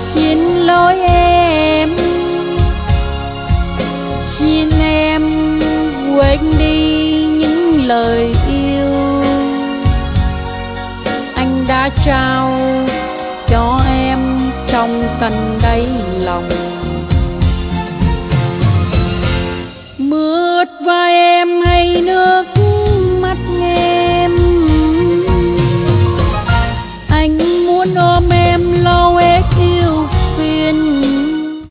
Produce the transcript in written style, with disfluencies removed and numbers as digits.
xin lỗi em, xin em quên đi những lời yêu anh đã trao cho em trong tận đáy lòng. Mướt vai